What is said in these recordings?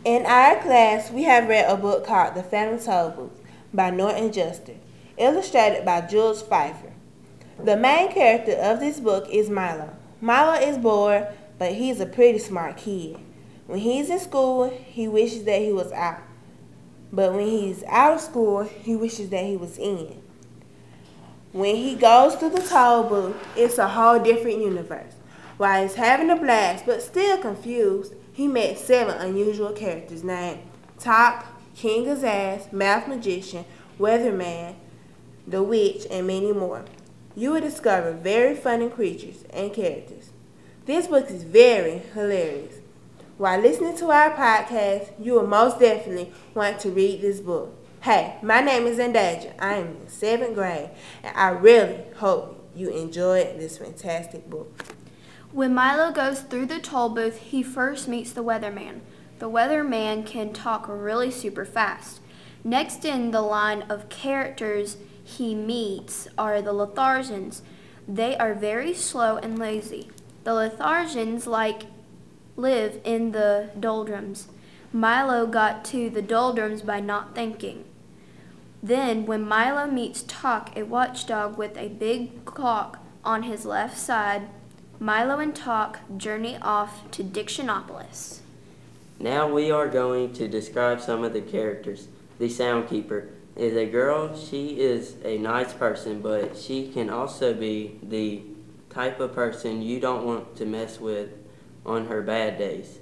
In our class, we have read a book called The Phantom Tollbooth by Norton Juster, illustrated by Jules Pfeiffer. The main character of this book is Milo. Milo is bored, but he's a pretty smart kid. When he's in school, he wishes that he was out. But when he's out of school, he wishes that he was in. When he goes to the toll booth, it's a whole different universe. While he's having a blast but still confused, he met 7 unusual characters named Talk, King of Zaz, Math Magician, Weatherman, the Witch, and many more. You will discover very funny creatures and characters. This book is very hilarious. While listening to our podcast, you will most definitely want to read this book. Hey, my name is Zendaja. I am in 7th grade, and I really hope you enjoyed this fantastic book. When Milo goes through the toll booth, he first meets the weatherman. The weatherman can talk really super fast. Next in the line of characters he meets are the Lotharsians. They are very slow and lazy. The Lotharsians live in the doldrums. Milo got to the doldrums by not thinking. Then, when Milo meets Talk, a watchdog with a big clock on his left side, Milo and Talk journey off to Dictionopolis. Now we are going to describe some of the characters. The Soundkeeper is a girl. She is a nice person, but she can also be the type of person you don't want to mess with on her bad days.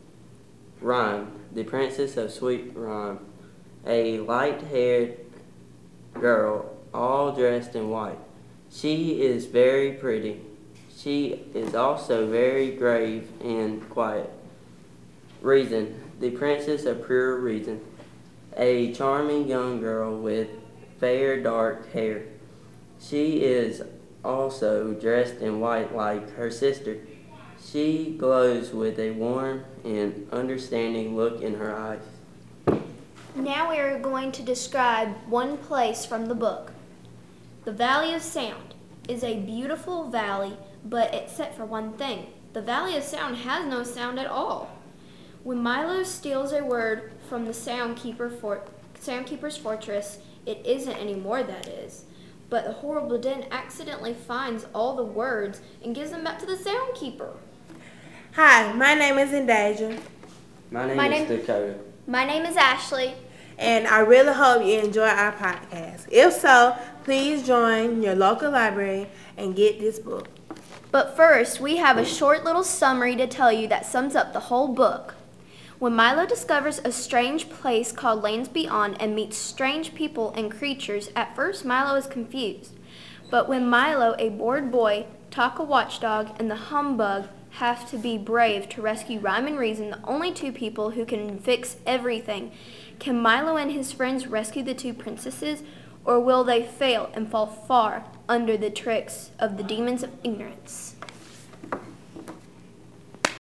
Rhyme, the Princess of Sweet Rhyme, a light-haired girl, all dressed in white. She is very pretty. She is also very grave and quiet. Reason, the Princess of Pure Reason, a charming young girl with fair dark hair. She is also dressed in white like her sister. She glows with a warm and understanding look in her eyes. Now we are going to describe one place from the book. The Valley of Sound is a beautiful valley, but except for one thing. The Valley of Sound has no sound at all. When Milo steals a word from the Soundkeeper's fortress, it isn't anymore, that is. But the horrible den accidentally finds all the words and gives them back to the Soundkeeper. Hi, my name is Zendaja. My name is Dakota. My name is Ashley. And I really hope you enjoy our podcast. If so, please join your local library and get this book. But first, we have a short little summary to tell you that sums up the whole book. When Milo discovers a strange place called Lands Beyond and meets strange people and creatures, at first Milo is confused. But when Milo, a bored boy, Talk, a watchdog, and the Humbug have to be brave to rescue Rhyme and Reason, the only 2 people who can fix everything, can Milo and his friends rescue the 2 princesses, or will they fail and fall far under the tricks of the demons of ignorance?